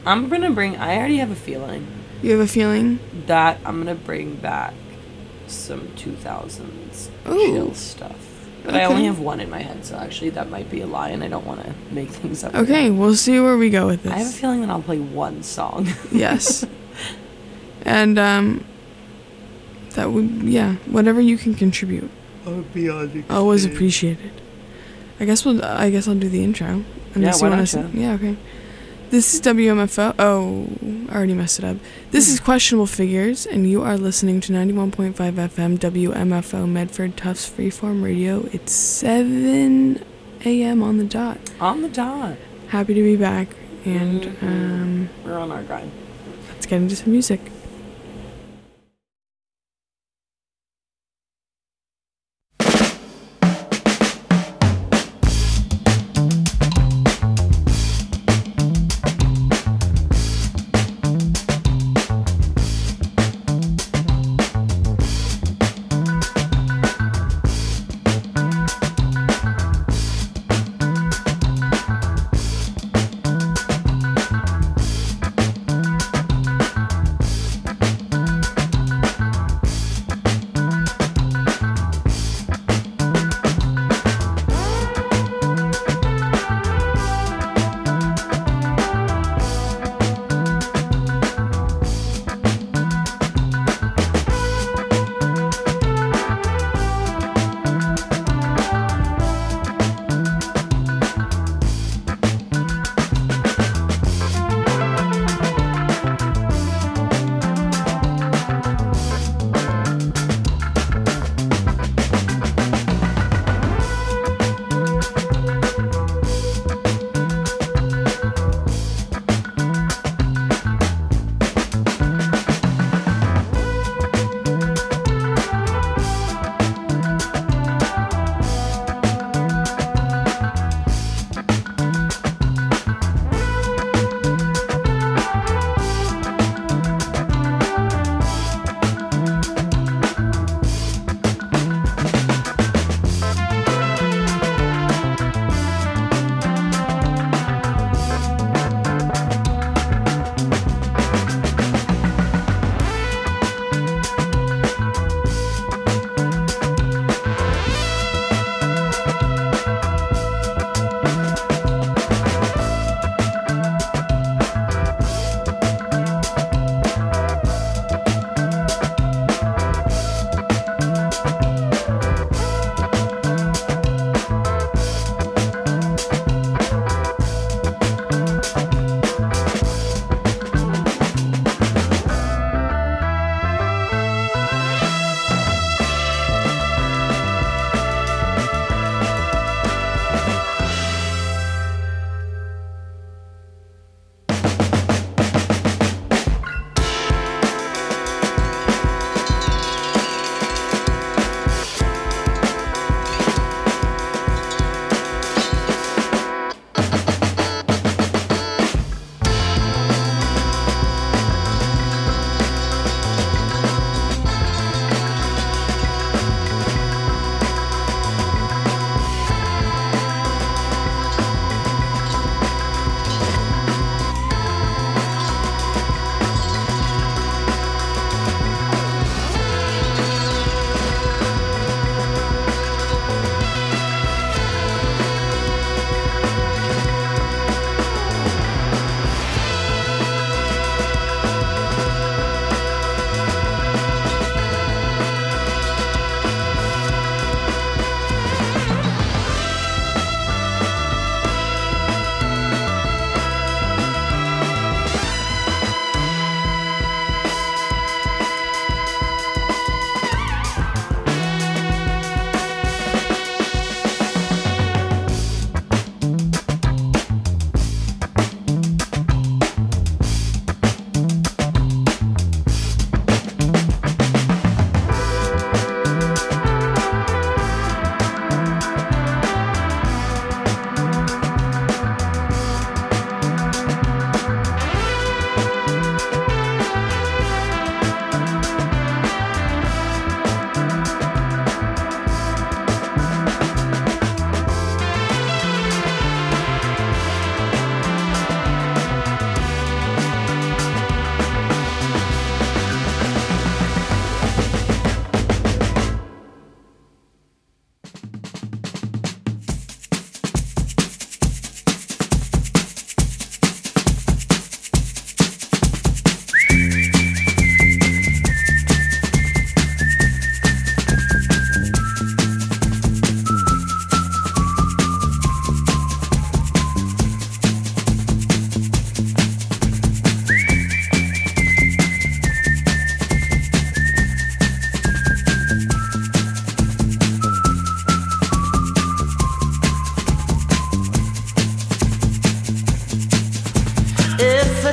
I already have a feeling You have a feeling? that I'm gonna bring back some 2000s Ooh. chill stuff. But I Okay. only have one in my head, so actually that might be a lie, and I don't want to make things up. Okay, we'll see where we go with this. I have a feeling that I'll play one song. Yes. And, that would, yeah, whatever you can contribute. Always appreciated. I guess I'll do the intro. Yeah, why don't you? Yeah, okay. This is WMFO. Oh, I already messed it up. This is Questionable Figures, and you are listening to 91.5 FM WMFO Medford Tufts Freeform Radio. It's 7 a.m. on the dot. On the dot. Happy to be back, and we're on our grind. Let's get into some music.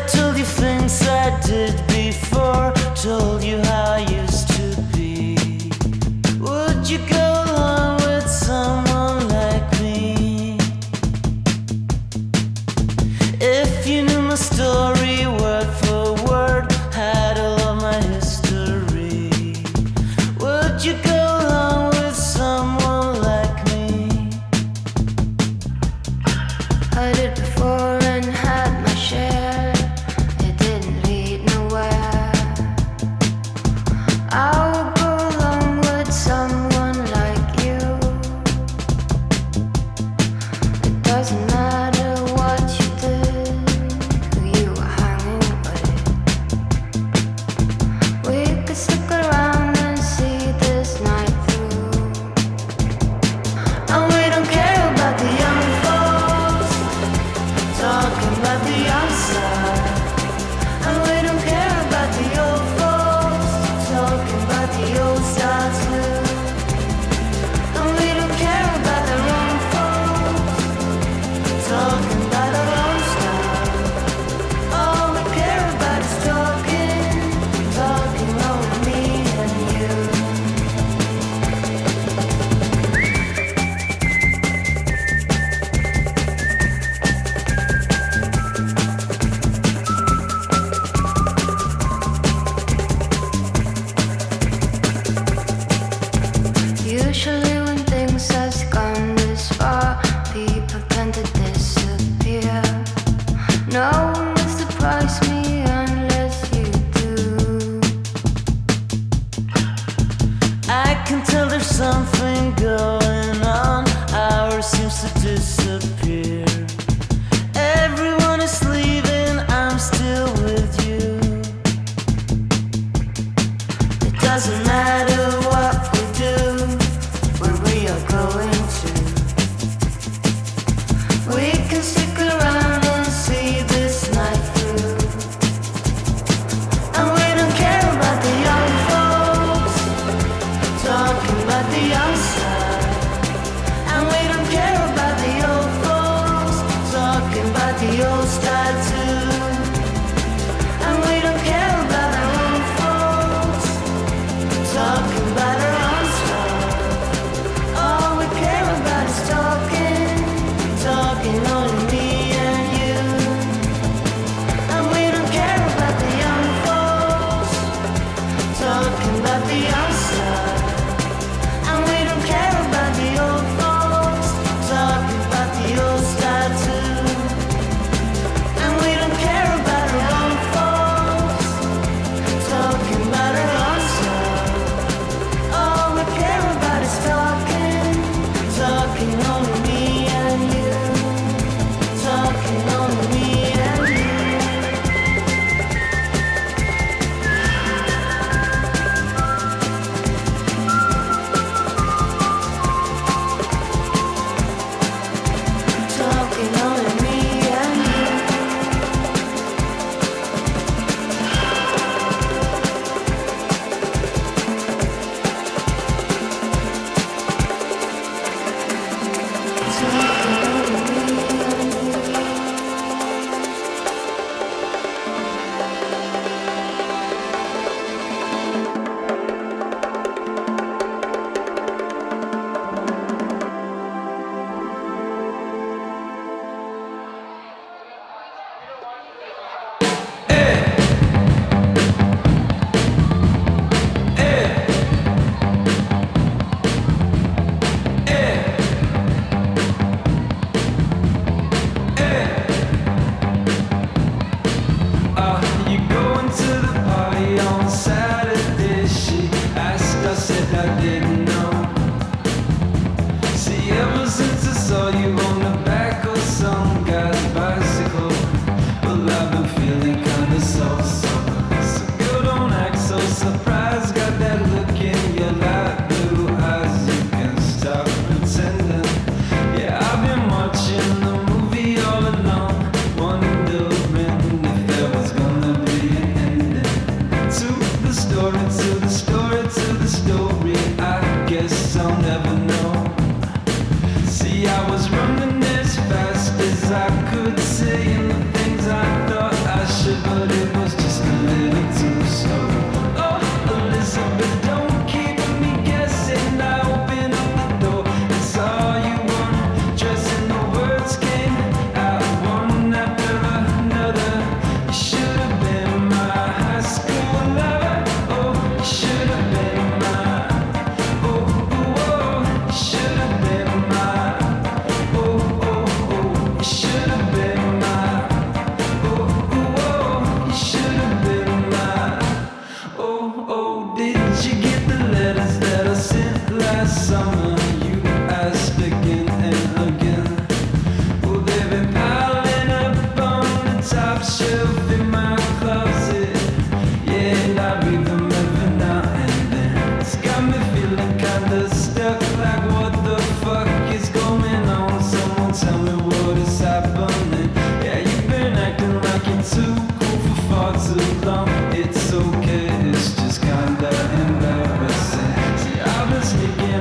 told you things I did before, told you how I used to be. Would you go along with someone like me? If you knew my story word for word, had all of my history, would you go along with someone like me? I did before and had my share. It didn't lead nowhere. I would go along with someone like you. It doesn't matter what you did, who you were hanging with. We could stick around and see this night through. And we don't care about the young folks talking about the outside. And we don't care about the old folks talking about the old style too. And we don't care about the wrong folks talking about our own style. All we care about is talking, talking over me and you. Usually when things has gone this far, people tend to disappear. No one will surprise me unless you do. I can tell there's something going on. Ours seems to disappear. Everyone is leaving, I'm still with you. It doesn't matter what we do, where we are going to. We can stick around and see this night through. And we don't care about the young folks talking about the outside. And we don't care about the old folks talking about the old style too. And we don't care about our own folks talking about our own style. All we care about is talking, talking only me and you. And we don't care about the young folks talking about the outside. And we don't care about the old folks talking about the old style too. And we don't care about our own folks talking about our own style. All we care about is talking, talking only me and you. Talking only me and you. Talking only me and you. Talking only me and you. You going to the party on Saturday? She asked, I said I didn't know. See, ever since I saw you on the back of some guy's bicycle, well, I've been feeling kinda so-so. So girl, don't act so surprised. Got that look in your light blue eyes. You can stop pretending. Yeah, I've been watching the movie all alone, wondering if there was gonna be an ending to the story, to the story, to the story. I guess I'll never know. See, I was running as fast as I could, saying the things I thought I should but it was just a little too slow. Oh, Elizabeth, don't keep me guessing. I opened up the door and saw you undressing. The words came out one after another. You should have been my high school lover. Oh, you should have been my. Oh, oh, oh, you should have been my. Oh, oh, oh, you should have been my. Oh, oh, oh, you should have been my. Oh, oh, did you get the letters that I sent last summer? You asked again and again. Well, they've been piling up on the top shelf in my closet. Yeah, and I read them every now and then. It's got me feeling kinda stuck, like what the fuck is going on? Someone tell me what is happening. Yeah, you've been acting like you're too cool for far too long. It's okay, it's just kinda embarrassing. See, I've been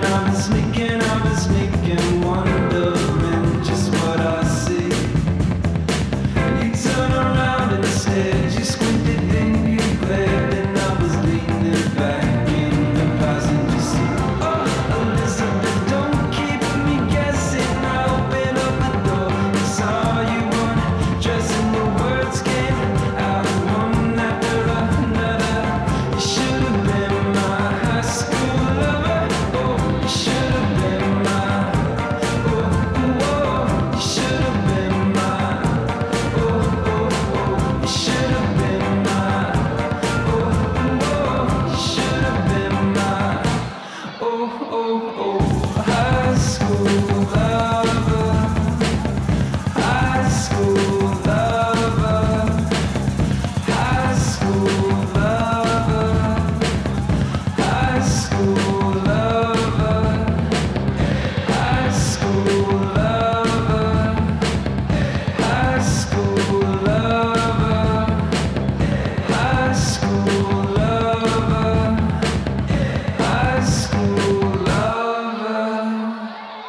sneaking, wondering just what I see. You turn around and instead you squinted and you glared, and I was leaning back in the passenger seat. Oh, Elizabeth, don't keep me guessing. I opened up the door and saw you undressing. The words came out one after another. You should have been my high school lover. Oh, you should have been my. Oh, oh, oh, you should have been my. Oh, oh, oh, you should have been my. Oh, oh, oh, you should have been my. Oh, oh, oh, high school lover. High school lover. High school lover. High school lover. High school lover. High school lover. High school lover. High school lover.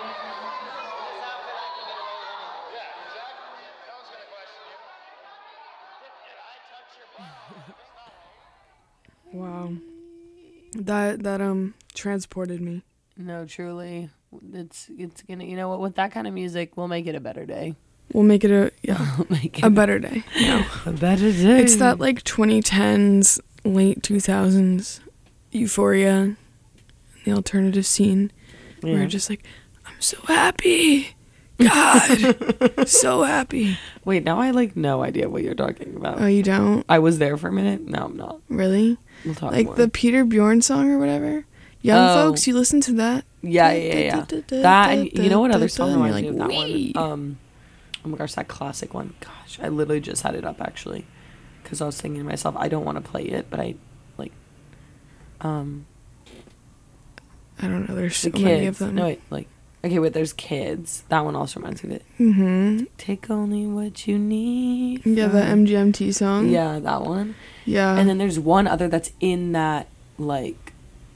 Wow. That transported me. No, truly, it's gonna. You know what? With that kind of music, we'll make it a better day. We'll make it a Make it a better day. No. a better day. It's that like 2010s, late 2000s euphoria, the alternative scene. Yeah. Where you're just like, I'm so happy. God, so happy. Wait, now I like no idea what you're talking about. Oh, you don't? I was there for a minute. No, I'm not. Really? We'll talk Like more. the Peter Bjorn song or whatever? Young Oh. folks, you listen to that? Yeah. That, and you know what other song And you're reminds me of that "Wee." one? Oh my gosh, that classic one. Gosh, I literally just had it up actually, because I was thinking to myself, I don't want to play it, but I like. I don't know. There's The so many of Kids. them. No, wait, like, okay, wait, there's Kids. That one also reminds me of it. Mm-hmm. Take only what you need. Yeah, the from- MGMT song. Yeah, that one. Yeah. And then there's one other that's in that, like,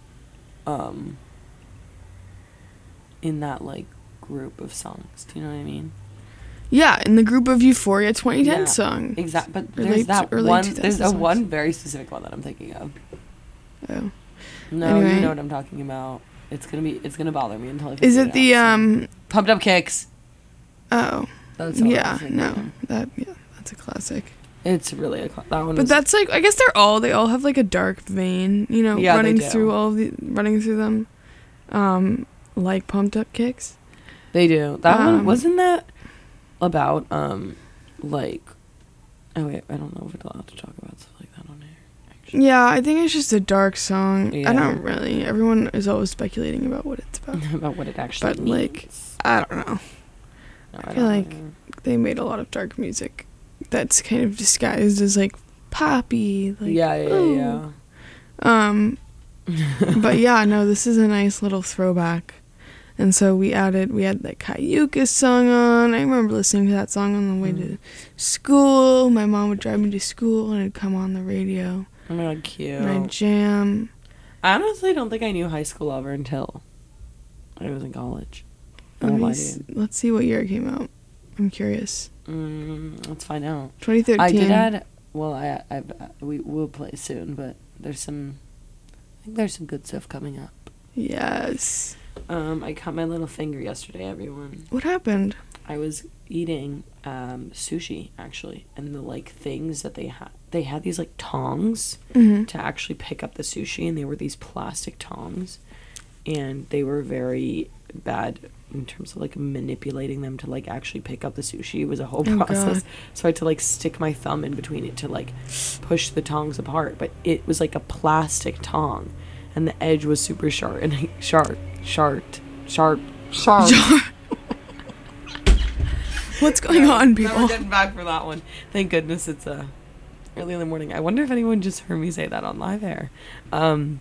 group of songs. Do you know what I mean? Yeah, in the group of Euphoria 2010 Yeah, song. Exactly. But Or there's late- that or late one. 2000 There's a songs. one very specific one that I'm thinking of. Oh. No, Anyway. you know what I'm talking about. It's gonna bother me until I Is figure it the out, so. Pumped Up Kicks? Oh. That's what I Yeah, was thinking no. of. That's a classic. It's really that one. But is- that's like, I guess they all have like a dark vein, you know, Yeah, they running do. through them. Like Pumped Up Kicks. They do. That one Um, wasn't that about like. Oh wait, I don't know if we're allowed to talk about stuff like that on air. Actually. Yeah, I think it's just a dark song. Yeah. I don't really. Everyone is always speculating about what it's about. About what it actually But, like, means. I don't know. No, I feel don't like know. They made a lot of dark music that's kind of disguised as like poppy. Like, yeah. ooh. But yeah, no, this is a nice little throwback. And so we had that Cayucas song on. I remember listening to that song on the way to school. My mom would drive me to school and it'd come on the radio. Oh my god, cute. And I'd jam. I honestly don't think I knew High School Lover until I was in college. I won't lie to you. Let's see what year it came out. I'm curious. Let's find out. 2013. I did add Well, we will play soon, but I think there's some good stuff coming up. Yes. I cut my little finger yesterday, everyone. What happened? I was eating sushi, actually, and the like things that they had these like tongs Mm-hmm. to actually pick up the sushi, and they were these plastic tongs, and they were very bad in terms of like manipulating them to like actually pick up the sushi. It was a whole Oh, process. God. So I had to like stick my thumb in between it to like push the tongs apart, but it was like a plastic tong, and the edge was super sharp and sharp. What's going on, Now people? we're getting back for that one. Thank goodness it's early in the morning. I wonder if anyone just heard me say that on live air. It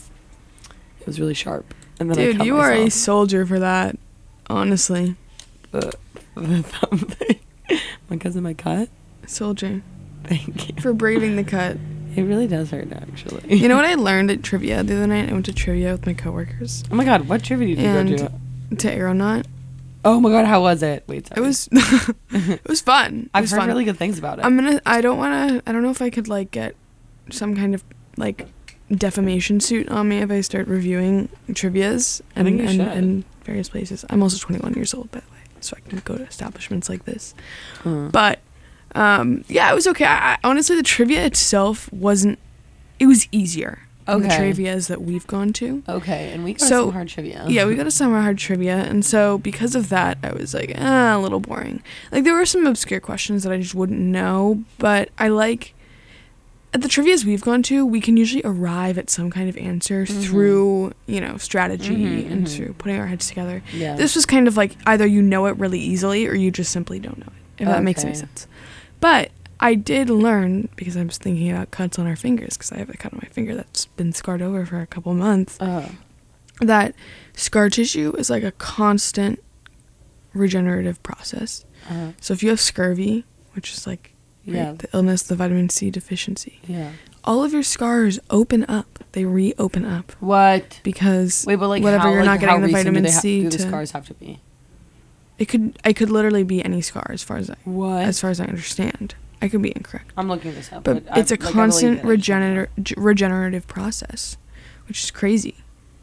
was really sharp. And then I Dude, cut you are a myself. soldier for that. Honestly. The thumb thing. Because of my cut? Soldier. Thank you. For braving the cut. It really does hurt, actually. You know what I learned at trivia the other night? I went to trivia with my coworkers. Oh my god, what trivia did you And go to? to Aeronaut. Oh my god, how was it? Wait, sorry. It was it was fun. It I've was heard fun. really good things about it. I don't know if I could like get some kind of like defamation suit on me if I start reviewing trivias I think you should. and various places. I'm also 21 years old, by the way, so I can go to establishments like this. Uh, But yeah, it was okay. Honestly, the trivia itself wasn't. It was easier than the Okay. trivias that we've gone to. okay, and we got So, some hard trivia. Yeah, we got a summer hard trivia, and so because of that, I was like, a little boring. Like, there were some obscure questions that I just wouldn't know, but I like. At the trivias we've gone to, we can usually arrive at some kind of answer through, strategy and through putting our heads together. Yeah. This was kind of like either you know it really easily or you just simply don't know it, if that makes any Okay. sense. But I did learn, because I was thinking about cuts on our fingers, because I have a cut on my finger that's been scarred over for a couple months, that scar tissue is like a constant regenerative process. So if you have scurvy, which is like Yeah. the illness, the vitamin C deficiency, Yeah. all of your scars open up. They reopen up What? because Wait, but like whatever how, you're like, not how getting the recent vitamin do they C do the to. scars have to be? It could literally be any scar as far as I understand. I could be incorrect, I'm looking this up. but it's a constant regenerative process, which is crazy.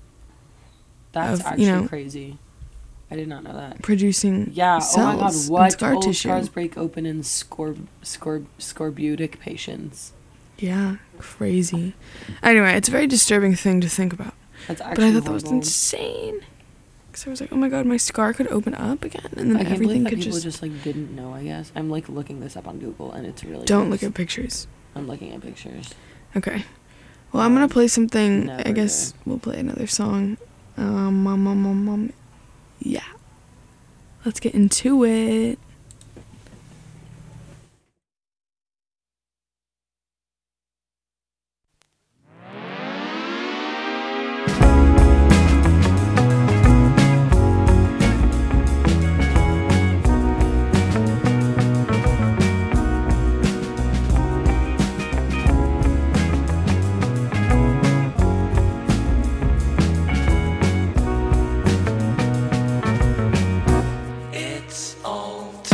That's of, actually crazy. I did not know that. Producing Yeah. cells Oh my god. and What? scar Old tissue. scars break open in scorbutic patients. Yeah, crazy. Anyway, it's a very disturbing thing to think about. That's But actually I thought that was horrible. insane. Because I was like, oh my god, my scar could open up again, and then I can't everything believe that could people just. just like didn't know. I guess I'm like looking this up on Google, and it's really. Don't gross. look at pictures. I'm looking at pictures. Okay. Well, I'm gonna play something. Never I guess we'll play another song. Yeah. Let's get into it. It's all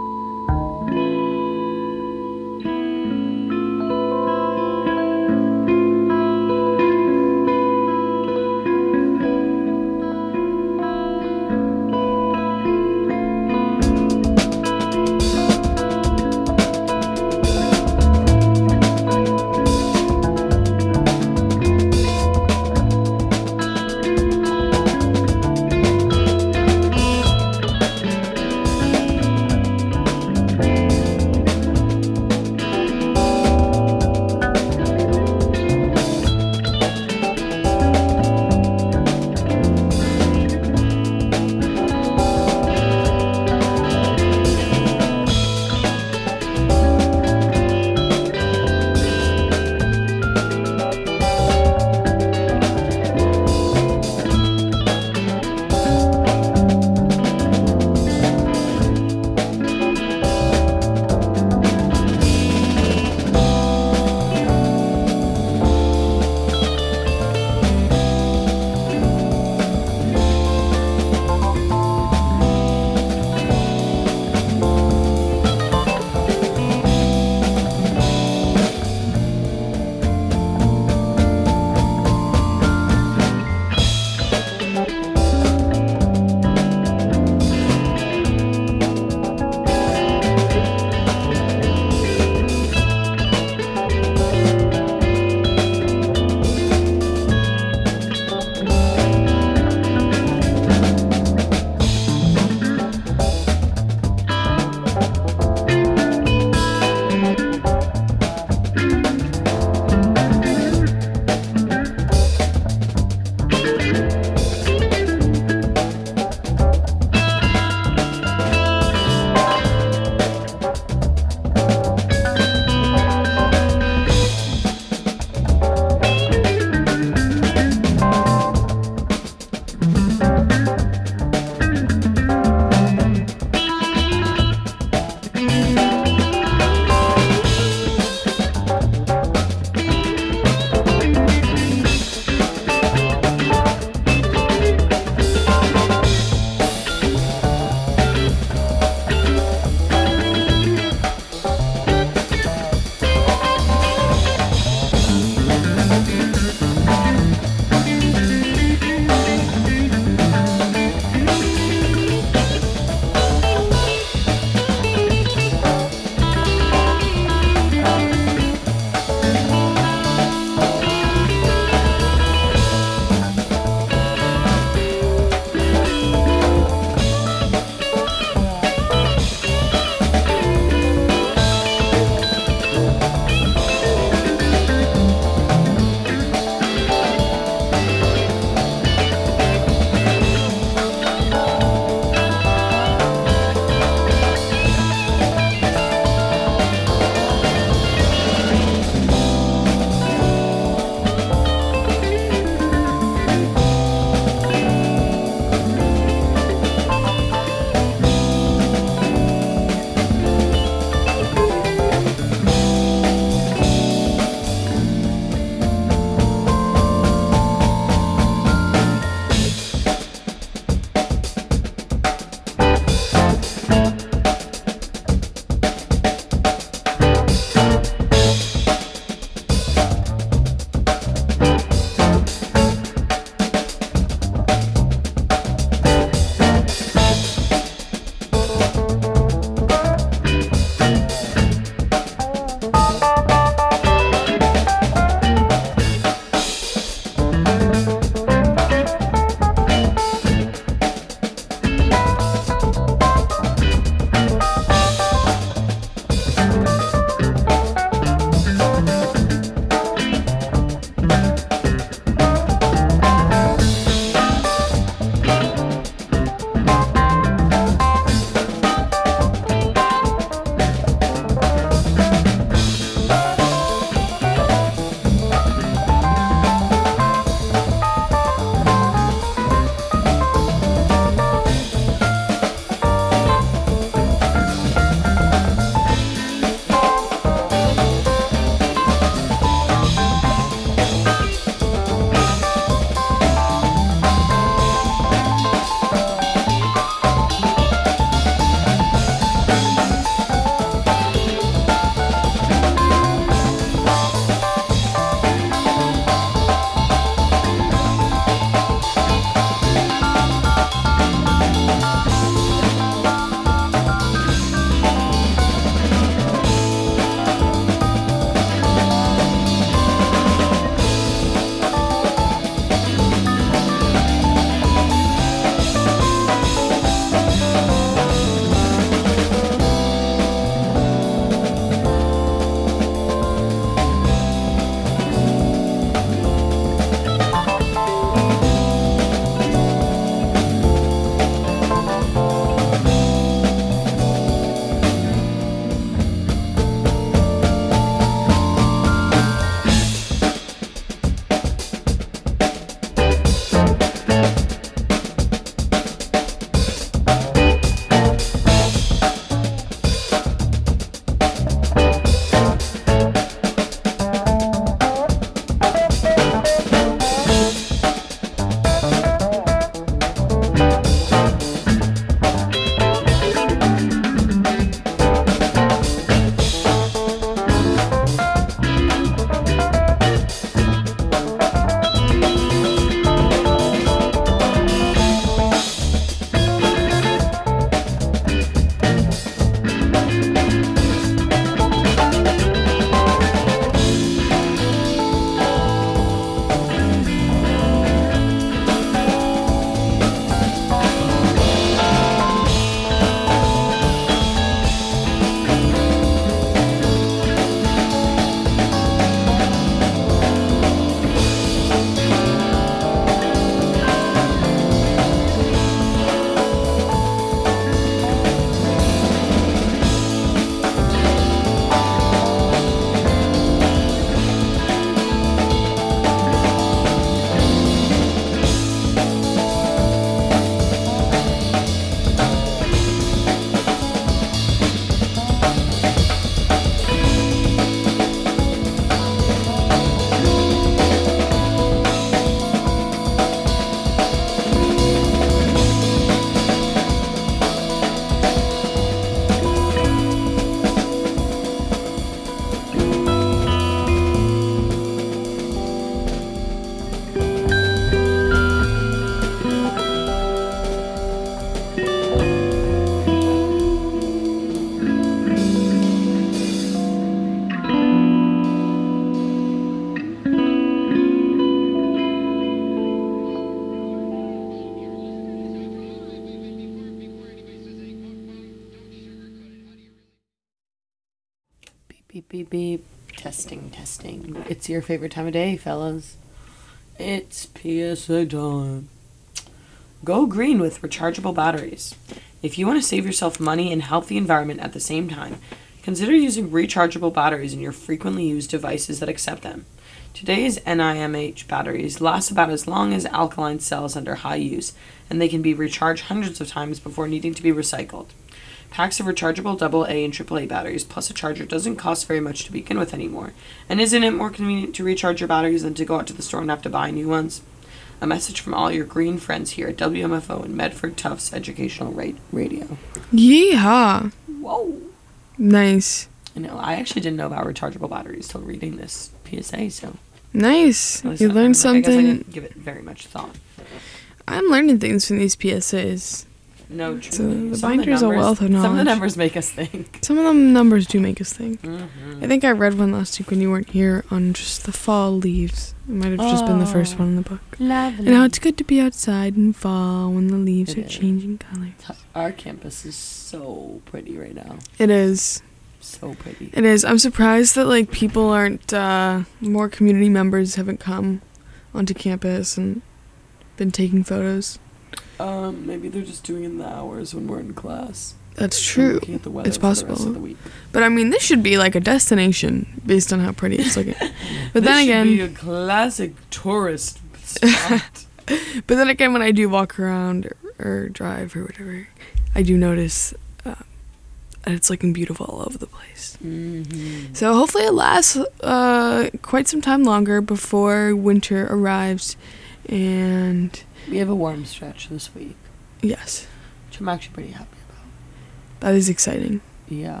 Beep, beep, beep. Testing, testing. It's your favorite time of day, fellas. It's PSA time. Go green with rechargeable batteries. If you want to save yourself money and help the environment at the same time, consider using rechargeable batteries in your frequently used devices that accept them. Today's NIMH batteries last about as long as alkaline cells under high use, and they can be recharged hundreds of times before needing to be recycled. Packs of rechargeable AA and AAA batteries plus a charger doesn't cost very much to begin with anymore, and isn't it more convenient to recharge your batteries than to go out to the store and have to buy new ones? A message from all your green friends here at WMFO and Medford Tufts Educational Radio. Yeehaw. Whoa. Nice. I know, I actually didn't know about rechargeable batteries till reading this PSA, so Nice. at least You I learned guess I something. didn't give it very much thought. I'm learning things from these PSAs. No, So truly. the Some of binder's a wealth of Some of the knowledge. numbers make us think. Some of them numbers do make us think. Mm-hmm. I think I read one last week when you weren't here on just the fall leaves. It might have just been the first one in the book. Lovely. And how it's good to be outside in fall when the leaves It are is. changing color. Our campus is so pretty right now. It is. So pretty. It is. I'm surprised that like people aren't more community members haven't come onto campus and been taking photos. Maybe they're just doing it in the hours when we're in class. That's And true. looking at the weather It's for the rest possible. of the week. But I mean, this should be like a destination based on how pretty it's looking. But then This should be again, a classic tourist spot. when I do walk around or drive or whatever, I do notice that it's looking beautiful all over the place. Mm-hmm. So hopefully it lasts quite some time longer before winter arrives. And We have a warm stretch this week, yes, which I'm actually pretty happy about. that is exciting. Yeah.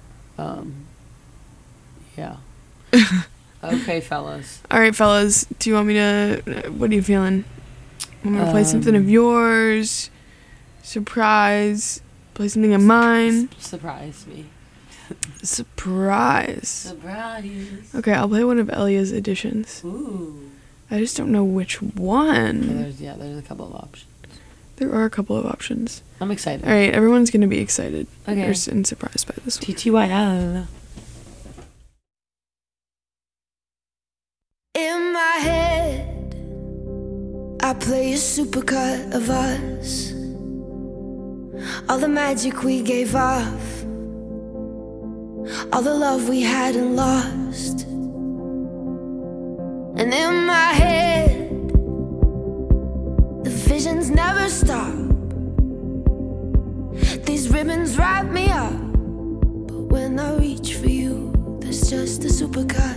Yeah. Okay, fellas. All right, fellas, do you want me to, what are you feeling? Want me to play something of yours? Surprise? Play something of mine? Surprise me. Surprise. Surprise. Okay, I'll play one of Elia's editions. Ooh. I just don't know which one. There's a couple of options. There are a couple of options. I'm excited. All right, everyone's going to be excited Okay. and surprised by this one. TTYL. In my head, I play a supercut of us. All the magic we gave off, all the love we had and lost. And in my head, the visions never stop. These ribbons wrap me up, but when I reach for you, there's just a supercut.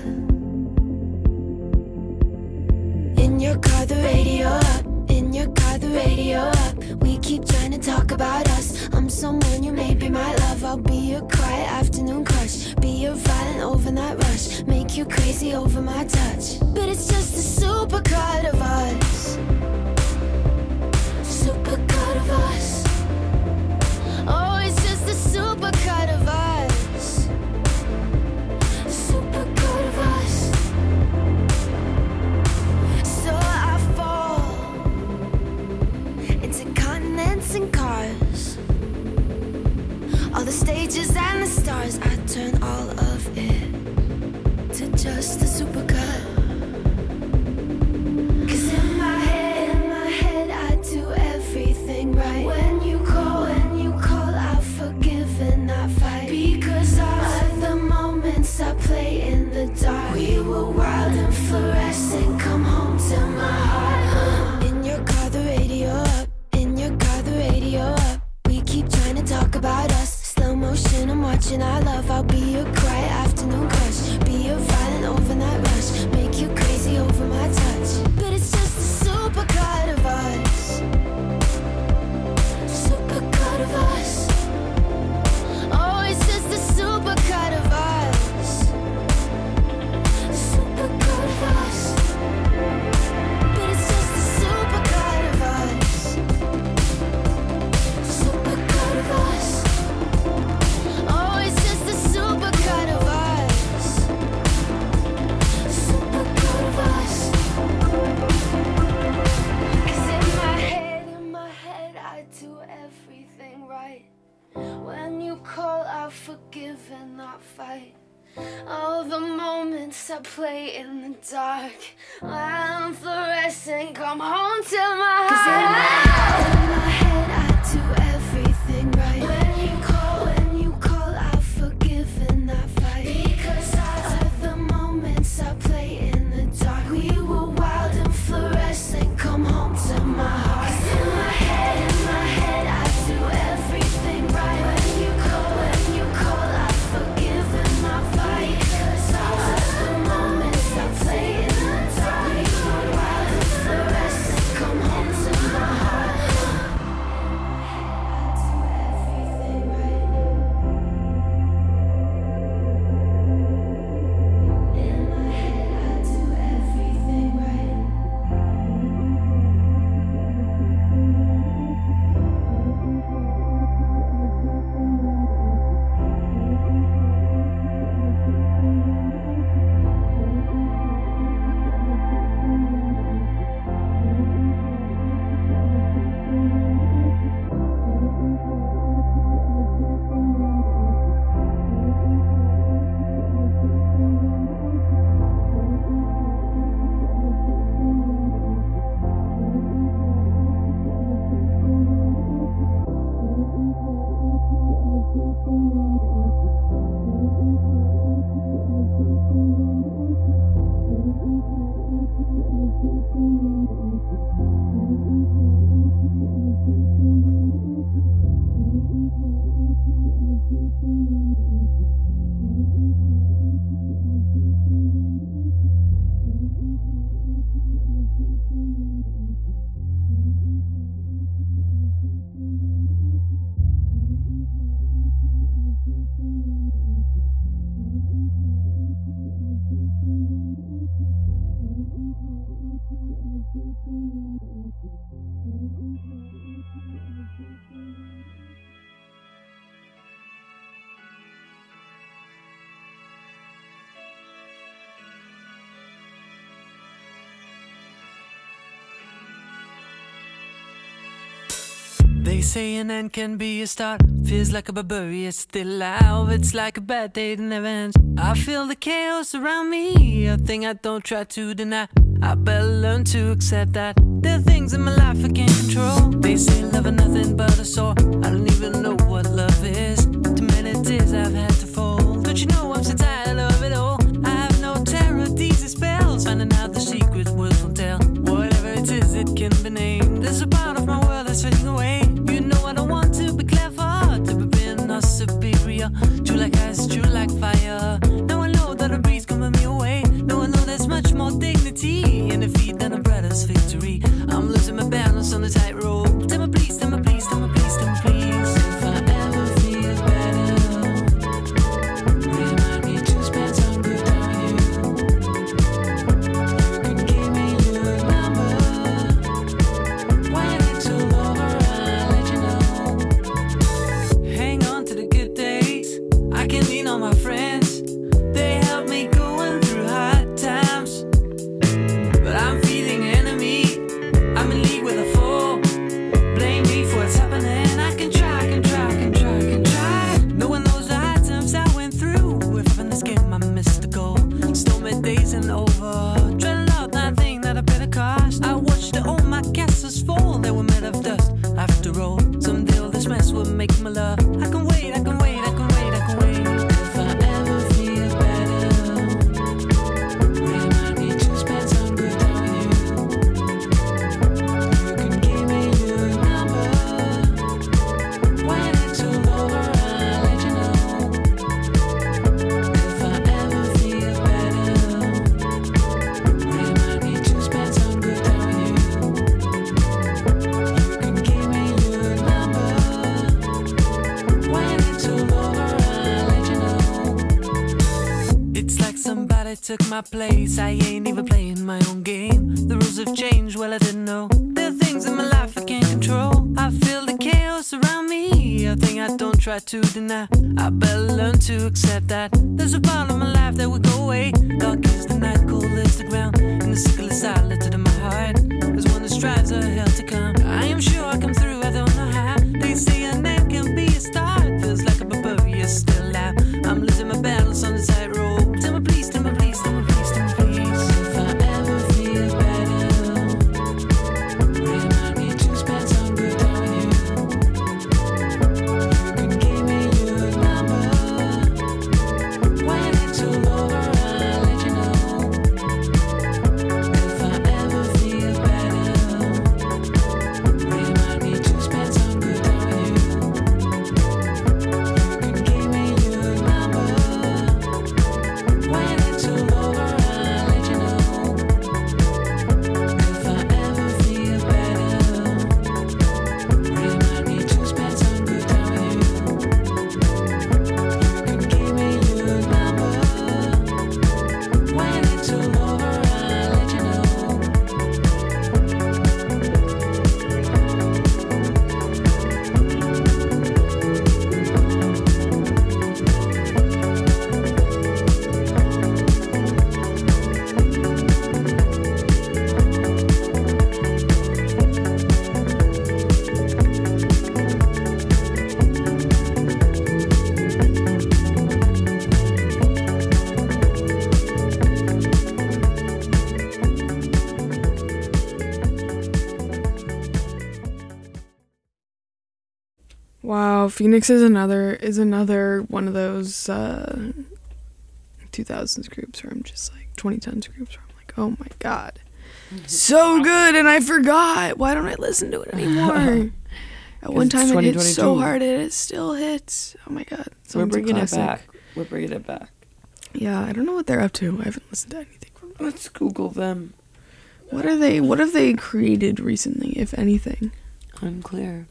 In your car, the radio up. In your car, the radio up. We keep trying to talk about us. I'm someone you may be my love. I'll be your quiet afternoon crush. Be your violent overnight rush. Make you crazy over my touch. But it's just a supercut of us. Supercut of us. Oh, it's just a supercut of us. Supercut of us. So I fall into continents and cars. All the stages and the stars, I turn all of it to just a supercut. 'Cause in my head, I do everything right. When you call, I forgive and I fight. Because of the moments I play in the dark. We were wild and fluorescent, come home to my heart. In your car, the radio up. In your car, the radio up. We keep trying to talk about us. Slow motion, I'm watching our love. I'll be your quiet afternoon crush. Be your violent overnight rush. Make you crazy over my touch. But it's just a supercut of us. Supercut of us. Oh, it's just a supercut of us. Supercut of us. But it's just a supercut of us. Supercut of us. Oh, it's just a supercut of us. Supercut of us. 'Cause in my head, I do everything right. When you call, I'll forgive and not fight. All the moments I play in the dark, while I'm fluorescent, come home to my heart. In my head I do everything right. When you call, I forgive and I fight. Because of the moments I play in the dark, we were wild and fluorescent, come home to my heart. In my head I do everything right. When you call, I forgive and I fight. Because of the moments I play in the dark, we were wild and fluorescent, come home to my heart. In my head I do everything right. They say an end can be a start. Feels like a barbarian still alive. It's like a bad day that never ends. I feel the chaos around me, a thing I don't try to deny. I better learn to accept that there are things in my life I can't control. They say love is nothing but a sore. I don't even know what love is. Too many tears I've had to fold. Don't you know I'm so tired of it all? I have no terror, these are spells. Finding out the secret words won't tell. Whatever it is, it can be named. There's a part of my world that's fading away. You know I don't want to be clever, to be being or superior. True like ice, true like fire. Now I know that a breeze can burn me away. Now I know there's much more dignity in defeat than a brother's victory. I'm losing my balance on the tightrope. Tell me please, tell me please, tell me please, tell me please. If I ever feel better, remind me to spend some good time with you. You can give me your number. When it's all over, I'll let you know. Hang on to the good days. I can lean on my friends. They help me going through hard times. But I'm feeling enemy. I'm in league with a foe. Blame me for what's happening. I can try, I can try, I can try, I can try. No one knows the hard times I went through. If I'm in this game, I missed the goal. Stormy days and over. Dreading out that thing that I paid the cost. I watched all my castles fall. They were made of dust. After all, someday all this mess will make my love. I can wait, I can wait, I can wait, I can wait. If I ever feel better, remind me to spend some good time with you. You can give me your number. When it's all over, I'll let you know. If I ever feel better, remind me to spend some good time with you. You can give me your number. When it's all over, I'll let you know. It's like somebody took my place. I ain't even playing my own game. The rules have changed, well I didn't know. There are things in my life I can't control. I feel the chaos around me, a thing I don't try to deny. I better learn to accept that there's a part of my life that will go away. Dark is the night, cold is the ground, and the sickle is silent in my heart. There's one that strives a hell to come. I am sure I come through, I don't know how. They say an end can be a start. Feels like a barbarian still alive. I'm losing my balance on the tightrope. Wow, Phoenix is another one of those 2000s groups where I'm just like 2010s groups where I'm like, oh my god, so good, and I forgot. Why don't I listen to it anymore? At one time it hit so hard, and it still hits. Oh my god, We're bringing it back. We're bringing it back. Yeah, I don't know what they're up to. I haven't listened to anything from them. Let's Google them. What have they created recently, if anything? Unclear.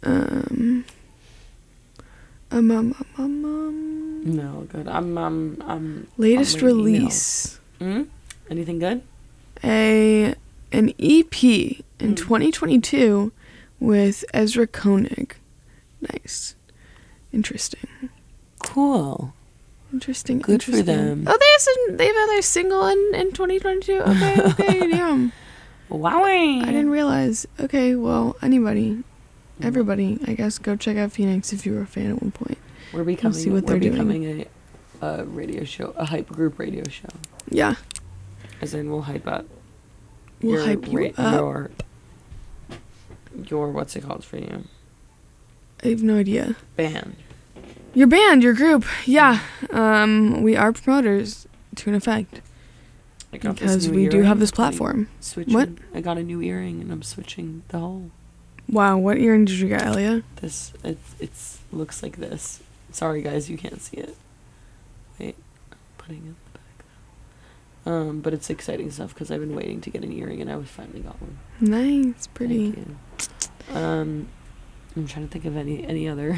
No, good. I'm Latest I'm reading release. Anything good? An EP in 2022 with Ezra Koenig. Nice. Interesting. Cool. Interesting. Good for them. Oh, they've had their single in 2022. Okay, damn. Wow. I didn't realize. Okay, well, everybody, I guess, go check out Phoenix if you were a fan at one point. We're becoming see what they're becoming a radio show, a hype group radio show. Yeah. As in, we'll hype up. We'll hype you up. Your what's it called for you? I have no idea. Band. Your band, your group. Yeah. We are promoters to an effect. Because we do have this platform. What? I got a new earring and I'm switching the whole. Wow, what earring did you get, Elia? This it's looks like this. Sorry guys, you can't see it. Wait, I'm putting it in the back. But it's exciting stuff because I've been waiting to get an earring and I finally got one. Nice, pretty. Thank you. I'm trying to think of any other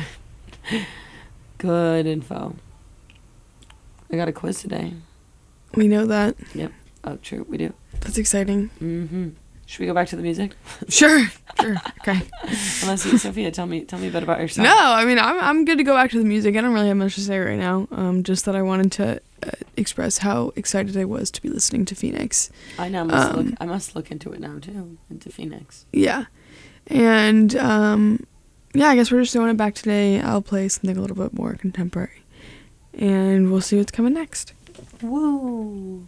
good info. I got a quiz today. We know that. Yep. Oh, true. We do. That's exciting. Mm-hmm. Should we go back to the music? Sure. Okay. Unless you, Sophia, tell me a bit about yourself. No, I mean I'm good to go back to the music. I don't really have much to say right now. Just that I wanted to express how excited I was to be listening to Phoenix. I know. I must look into it now too. Into Phoenix. Yeah, and yeah, I guess we're just throwing it back today. I'll play something a little bit more contemporary, and we'll see what's coming next. Woo.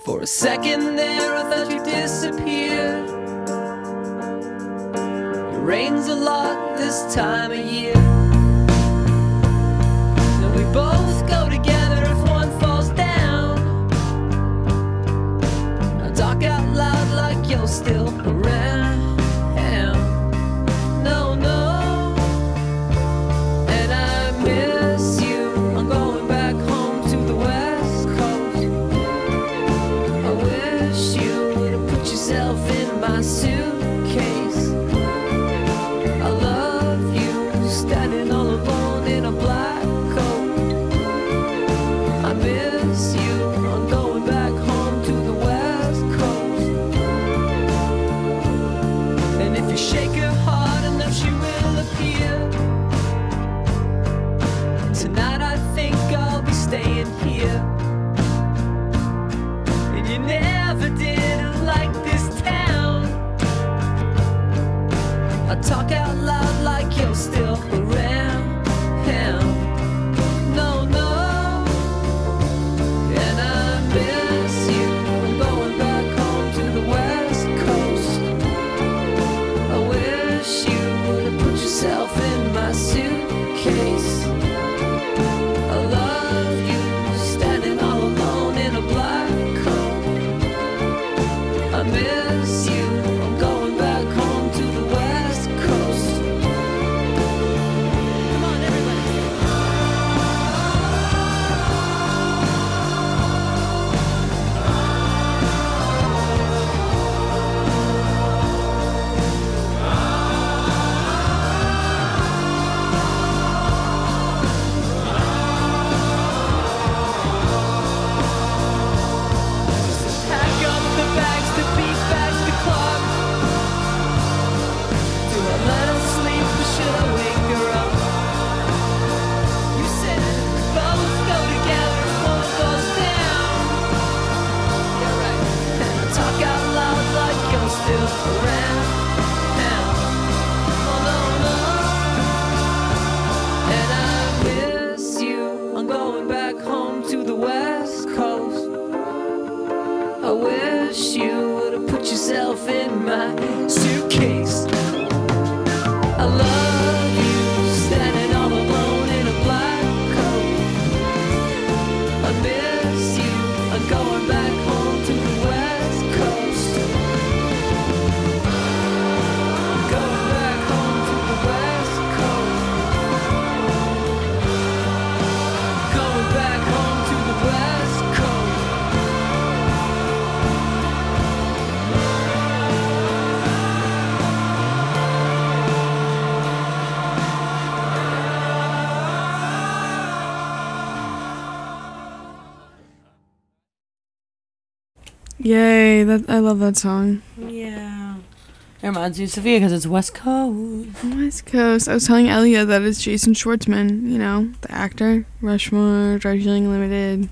For a second there, I thought you disappeared. It rains a lot this time of year. And we both go together if one falls down. I talk out loud like you're still around. No, no. And I miss you. I'm going back home to the West Coast. I wish you would have put yourself in my suitcase. I love you, standing all alone in a black coat. I miss you, I'm going back home to the West Coast. And if you shake her hard enough, she will appear. Tonight I think I'll be staying here. And you never did like this town. I talk out loud like you're still around. No, no. And I miss you. I'm going back home to the West Coast. I wish you would have put yourself in my suitcase. I love you, standing all alone in a black coat. I miss you, I'm going back home to the West Coast. Come on, everybody. Pack up the bags, the beat back the clock. Do I let her sleep or should I wake her up? You said both go together if one goes down. Yeah, right. And I talk out loud like you're still around. Oh, no, no. And I miss you. I'm going back home to the West Coast. I wish you would have put yourself in my suitcase. I love you, standing all alone in a black coat. I miss you, I'm going back home to the West Coast. Going back home to the West Coast. Going back home to the West Coast. Yay, that I love that song. Yeah. It reminds me of Sophia because it's West Coast. West Coast. I was telling Elia that it's Jason Schwartzman, you know, the actor, Rushmore, Darjeeling Limited,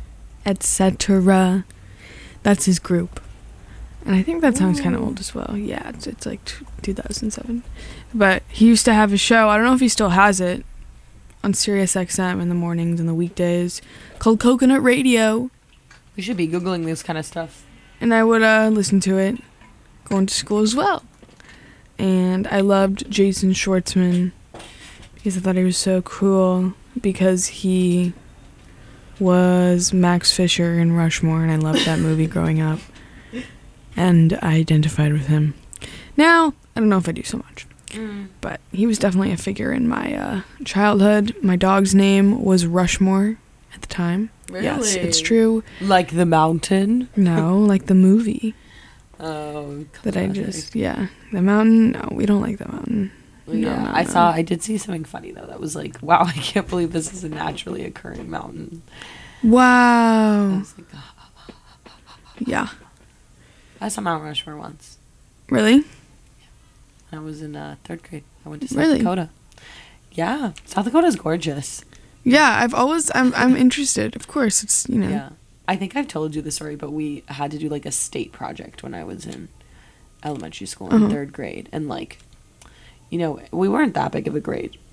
etc. That's his group. And I think that song's kind of old as well. Yeah, it's like 2007. But he used to have a show, I don't know if he still has it, on Sirius XM in the mornings and the weekdays, called Coconut Radio. We should be Googling this kind of stuff. And I would listen to it going to school as well. And I loved Jason Schwartzman because I thought he was so cool because he was Max Fisher in Rushmore, and I loved that movie growing up. And I identified with him. Now, I don't know if I do so much. But he was definitely a figure in my childhood. My dog's name was Rushmore at the time. Really? Yes, it's true. Like the mountain? No, like the movie. Oh, That I classic. just, yeah. The mountain, no, we don't like the mountain. Yeah, No, I did see something funny though. That was like, wow, I can't believe this is a naturally occurring mountain. I Wow. was like, oh. Yeah. I saw Mount Rushmore once. Really? I was in third grade. I went to South Really? Dakota. Yeah, South Dakota's gorgeous. Yeah, I'm interested. Of course, it's, you know. Yeah, I think I've told you the story, but we had to do like a state project when I was in elementary school in third grade, and like, you know, we weren't that big of a grade,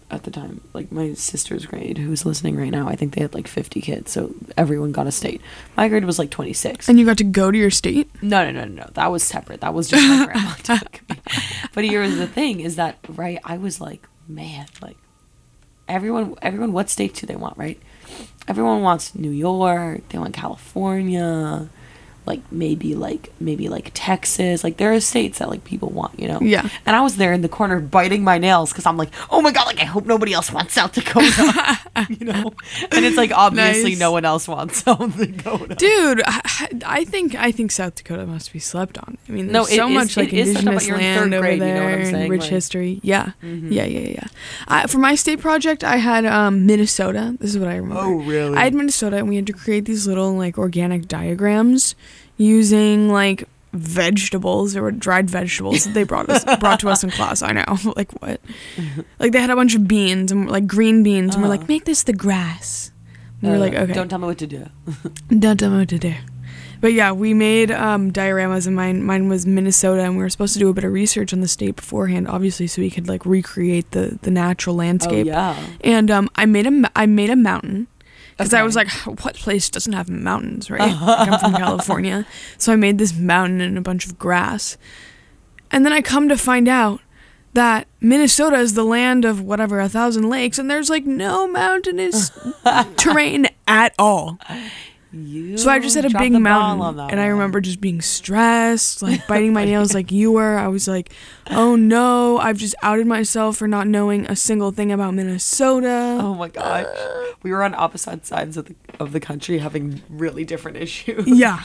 at the time. Like my sister's grade, who's listening right now, I think they had like 50 kids, so everyone got a state. My grade was like 26. And you got to go to your state? No. That was separate. That was just my grandma took me. But here's the thing: is that right? I was like, man, like everyone. What state do they want? Right? Everyone wants New York. They want California. Like maybe Texas. Like there are states that like people want, you know. Yeah. And I was there in the corner biting my nails because I'm like, oh my god, like I hope nobody else wants South Dakota, you know. And it's like obviously Nice. no one else wants South Dakota. Dude, I think South Dakota must be slept on. I mean, No, there's so it is- much like it is slept on, but indigenous you're in land third over grade, you know there, what I'm and saying? rich Like- history. Yeah. Yeah. For my state project, I had Minnesota. This is what I remember. Oh, really? I had Minnesota, and we had to create these little like organic diagrams using like vegetables. There were dried vegetables that they brought to us in class. I know, like what? Like they had a bunch of beans and like green beans, and we're like, make this the grass. And we were like, okay, Don't tell me what to do. don't tell me what to do. But yeah, we made dioramas, and mine was Minnesota, and we were supposed to do a bit of research on the state beforehand, obviously, so we could like recreate the natural landscape. Oh yeah. And I made a mountain because I Okay. was like, what place doesn't have mountains, right? Like, I'm from California, so I made this mountain and a bunch of grass, and then I come to find out that Minnesota is the land of whatever 1,000 lakes, and there's like no mountainous terrain at all. So I just had a dropped big the ball mountain, on that and I one. remember just being stressed, like biting my nails like you were. I was like, oh no, I've just outed myself for not knowing a single thing about Minnesota. Oh my gosh. We were on opposite sides of the country having really different issues. Yeah.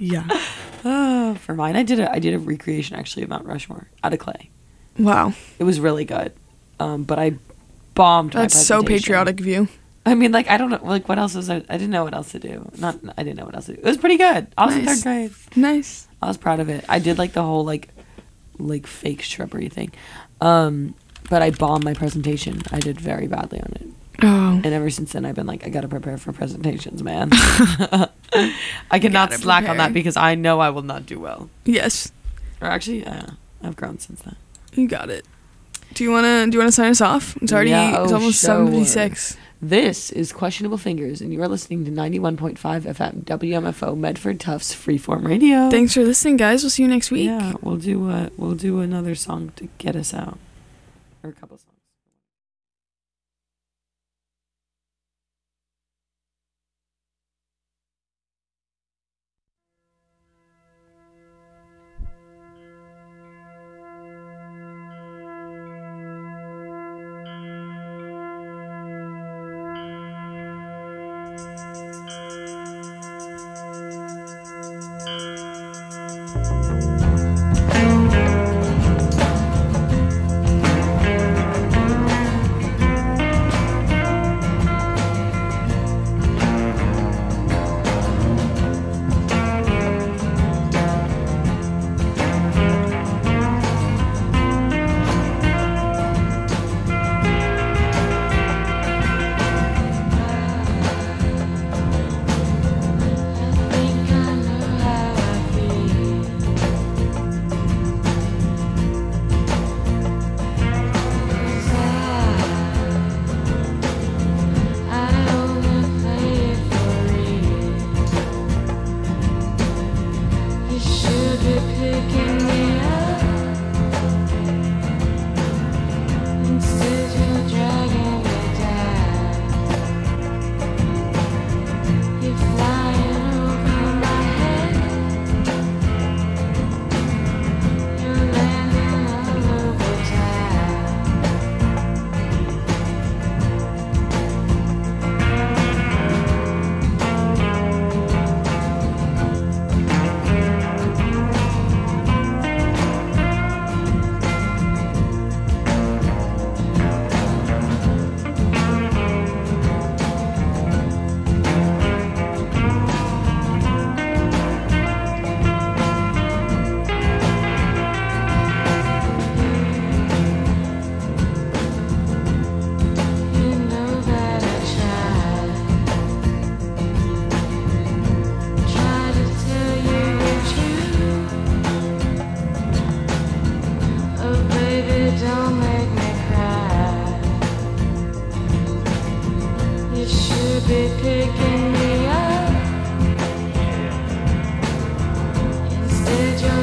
For mine, I did a recreation actually of Mount Rushmore out of clay. Wow. It was really good. But I bombed my That's so presentation. patriotic of you. I mean, like, I don't know, like, what else was I didn't know what else to do. I didn't know what else to do. It was pretty good. I was in Nice. third grade. Nice. I was proud of it. I did, like, the whole, like fake shrubbery thing. But I bombed my presentation. I did very badly on it. Oh. And ever since then, I've been like, I gotta prepare for presentations, man. I cannot Gotta slack on prepare. that because I know I will not do well. Yes. Or actually, I've grown since then. You got it. Do you wanna sign us off? It's already Yeah, it's oh, almost sure. 7:56. This is Questionable Fingers, and you are listening to 91.5 FM WMFO Medford Tufts Freeform Radio. Thanks for listening, guys. We'll see you next week. Yeah, we'll do another song to get us out, or a couple songs.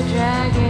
dragging